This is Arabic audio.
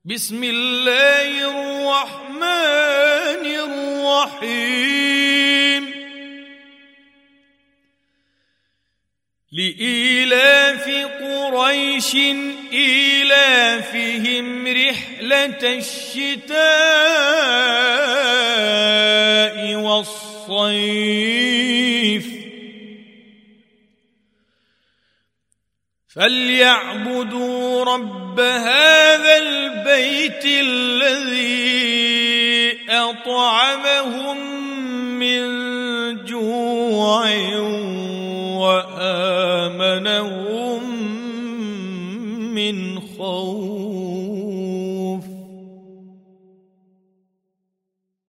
بسم الله الرحمن الرحيم لإيلاف قريش إيلافهم رحلة الشتاء والصيف فليعبدوا رب هذا البيت الذي أطعمهم من